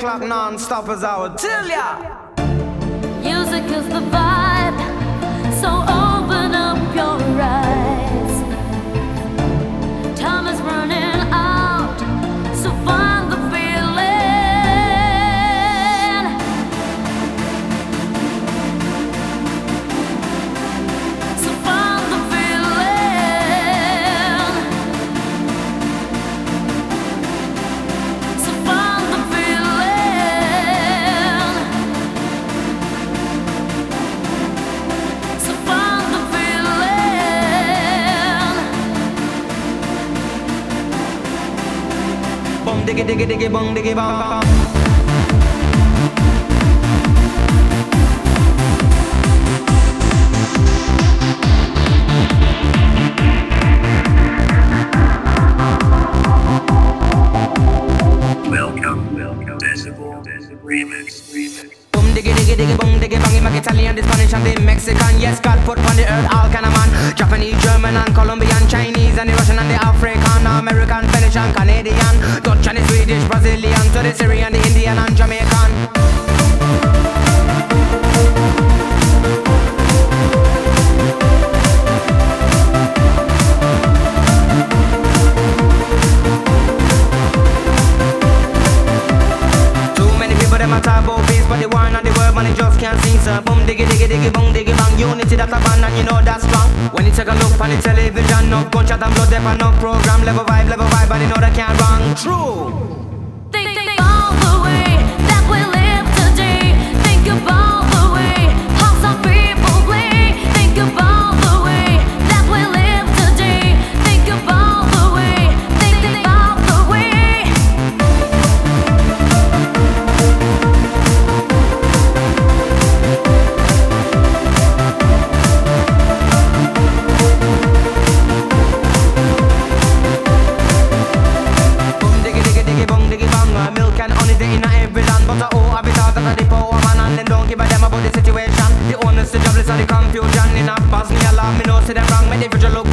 clock non-stop as I would tell ya. Music is the vibe, so open up your eyes. Time is running out, so find the feeling. So find the feeling. So find the feeling. So find the feeling. Bum diggy diggy diggy bum diggy bum bum. Welcome, Decibel Remix. Boom diggy diggy diggy boom diggy bang. Him a Italian, the Spanish and the Mexican. Yes, God put on the earth all kind of man. Japanese, German and Colombian, Chinese and the Russian and the African, American, Finnish and Canadian, Dutch and the Swedish, Brazilian, to the Syrian, the Indian and Jamaican. Too many people them a talk about peace, but the war and the world man, they just can't see. So boom diggy diggy diggy boom diggy bang. Unity that a band and you know that's strong. When you take a look on the television, no gunshot and blood, there and no program. Level vibe, and you know that can't wrong. True. Think about the way that we live today. Think about the way how some people play. Think about the way that we live today. Think about the way. Think about the way. Boom diggy diggy diggy boom diggy bang. Milk and honey they in every land, but oh I be thought that the poor man and them don't give a damn about the situation. The owners, the jobless and the confusion in a pass me alarm. Me know see them wrong, me the future look